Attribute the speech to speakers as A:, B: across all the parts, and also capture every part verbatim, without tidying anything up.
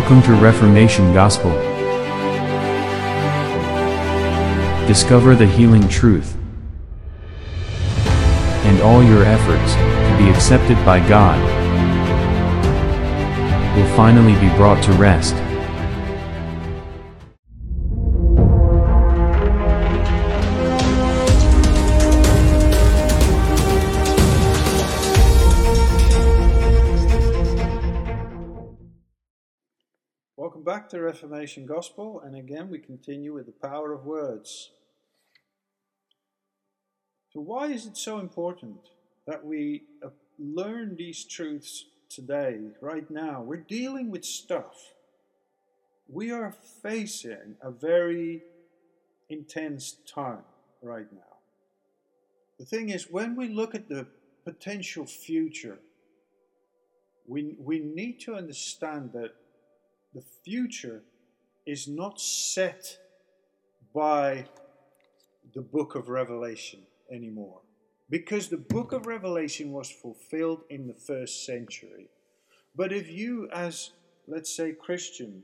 A: Welcome to Reformation Gospel. Discover the healing truth, and all your efforts to be accepted by God will finally be brought to rest.
B: Welcome back to Reformation Gospel, and again we continue with the power of words. So why is it so important that we uh, learn these truths today, right now? We're dealing with stuff. We are facing a very intense time right now. The thing is, when we look at the potential future, we, we need to understand that the future is not set by the book of Revelation anymore. Because the book of Revelation was fulfilled in the first century. But if you, as, let's say, Christian,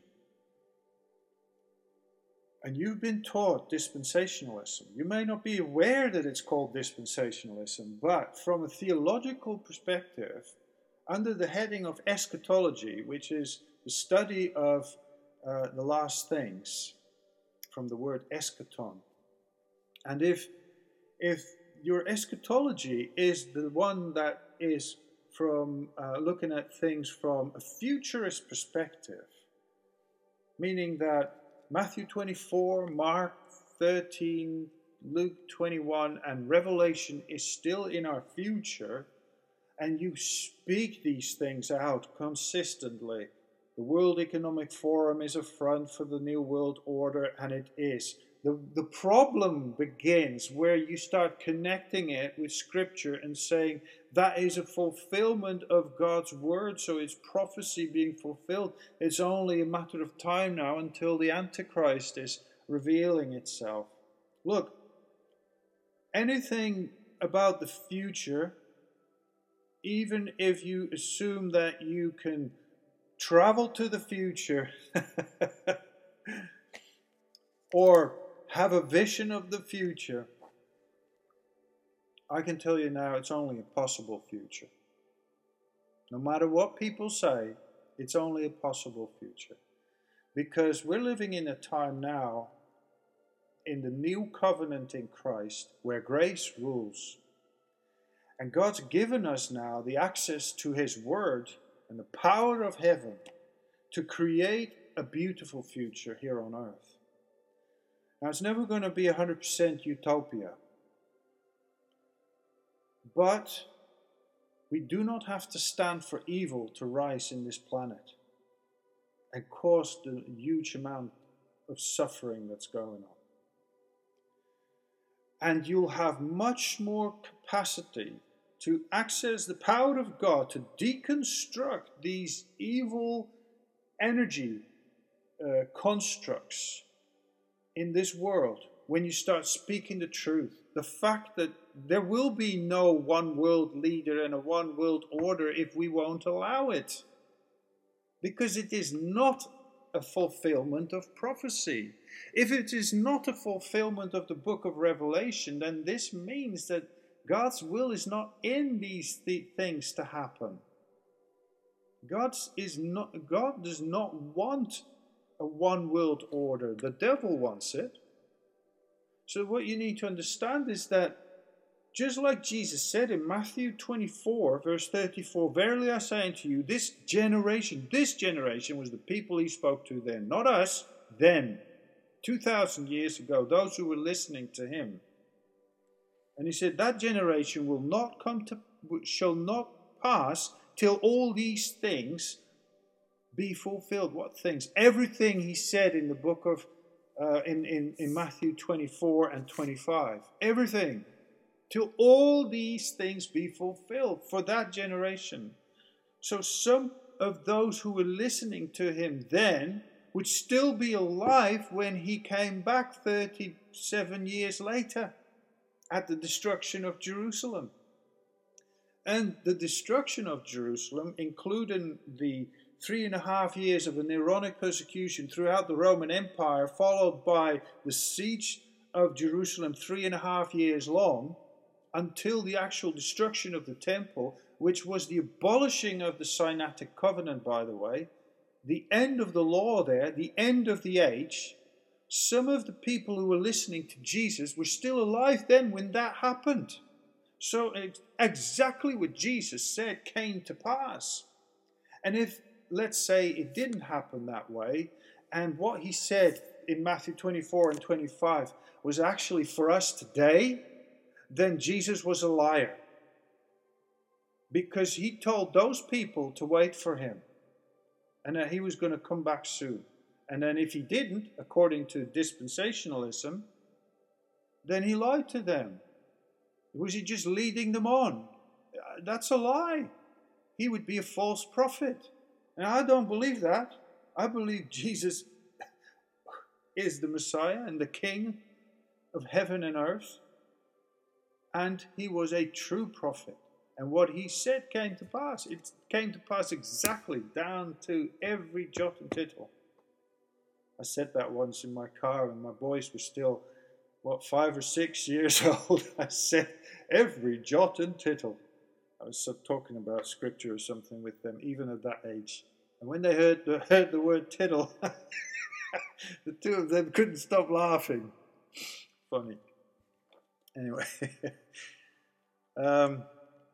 B: and you've been taught dispensationalism, you may not be aware that it's called dispensationalism, but from a theological perspective, under the heading of eschatology, which is the study of uh, the last things, from the word eschaton. And if, if your eschatology is the one that is from uh, looking at things from a futurist perspective, meaning that Matthew twenty-four, Mark thirteen, Luke twenty-one, and Revelation is still in our future, and you speak these things out consistently. The World Economic Forum is a front for the New World Order, and it is. The, the problem begins where you start connecting it with Scripture and saying that is a fulfillment of God's Word, so it's prophecy being fulfilled. It's only a matter of time now until the Antichrist is revealing itself. Look, anything about the future, even if you assume that you can travel to the future or have a vision of the future, I can tell you now it's only a possible future. No matter what people say, it's only a possible future. Because we're living in a time now in the new covenant in Christ where grace rules. And God's given us now the access to His Word and the power of heaven to create a beautiful future here on earth. Now, it's never going to be one hundred percent utopia. But we do not have to stand for evil to rise in this planet and cause the huge amount of suffering that's going on. And you'll have much more capacity to access the power of God to deconstruct these evil energy uh, constructs in this world when you start speaking the truth. The fact that there will be no one world leader and a one world order if we won't allow it. Because it is not a fulfillment of prophecy. If it is not a fulfillment of the book of Revelation, then this means that God's will is not in these th- things to happen. God's is not, God does not want a one world order. The devil wants it. So what you need to understand is that just like Jesus said in Matthew twenty-four, verse thirty-four, verily I say unto you, this generation, this generation was the people He spoke to then, not us, then, two thousand years ago, those who were listening to Him. And He said, that generation will not come to, shall not pass till all these things be fulfilled. What things? Everything He said in the book of, uh, in, in, in Matthew twenty-four and twenty-five. Everything. Till all these things be fulfilled for that generation. So some of those who were listening to Him then would still be alive when He came back thirty-seven years later. At the destruction of Jerusalem. And the destruction of Jerusalem, including the three and a half years of a Neronic persecution throughout the Roman Empire, followed by the siege of Jerusalem, three and a half years long, until the actual destruction of the temple, which was the abolishing of the Sinaitic covenant, by the way, the end of the law there, the end of the age. Some of the people who were listening to Jesus were still alive then when that happened. So exactly what Jesus said came to pass. And if, let's say, it didn't happen that way, and what he said in Matthew twenty-four and twenty-five was actually for us today, then Jesus was a liar. Because he told those people to wait for him, and that he was going to come back soon. And then if he didn't, according to dispensationalism, then he lied to them. Was he just leading them on? That's a lie. He would be a false prophet. And I don't believe that. I believe Jesus is the Messiah and the King of heaven and earth. And he was a true prophet. And what he said came to pass. It came to pass exactly down to every jot and tittle. I said that once in my car and my boys were still, what, five or six years old. I said every jot and tittle. I was talking about scripture or something with them, even at that age. And when they heard the, heard the word tittle, the two of them couldn't stop laughing. Funny. Anyway. um,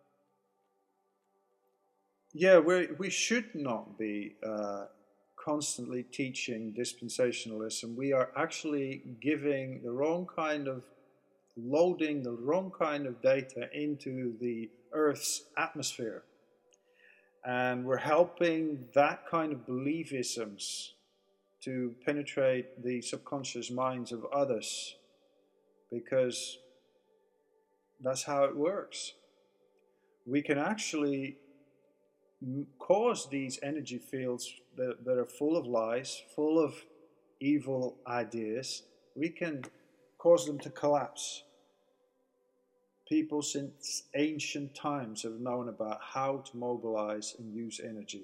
B: yeah, we we should not be uh, constantly teaching dispensationalism. We are actually giving the wrong kind of, loading the wrong kind of data into the Earth's atmosphere. And we're helping that kind of beliefisms to penetrate the subconscious minds of others, because that's how it works. We can actually cause these energy fields that, that are full of lies, full of evil ideas, we can cause them to collapse. People since ancient times have known about how to mobilize and use energy.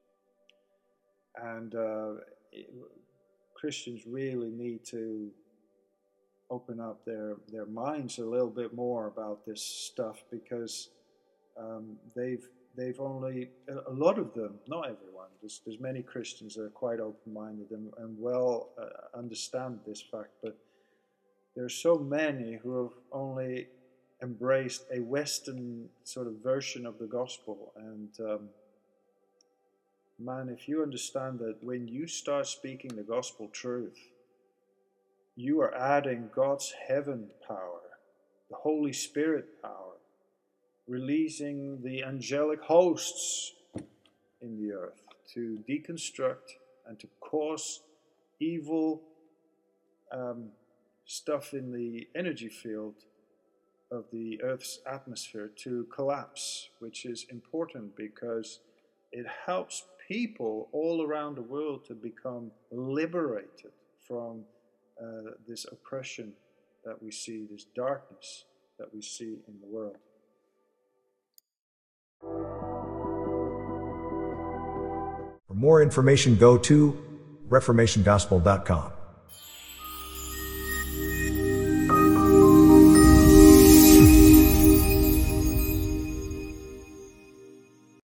B: And uh, Christians really need to open up their, their minds a little bit more about this stuff, because um, they've they've only, a lot of them, not everyone, there's, there's many Christians that are quite open-minded and, and well uh, understand this fact, but there are so many who have only embraced a Western sort of version of the gospel. And um, man, if you understand that when you start speaking the gospel truth, you are adding God's heaven power, the Holy Spirit power, releasing the angelic hosts in the earth to deconstruct and to cause evil um, stuff in the energy field of the Earth's atmosphere to collapse, which is important because it helps people all around the world to become liberated from uh, this oppression that we see, this darkness that we see in the world.
C: For more information, go to reformation gospel dot com.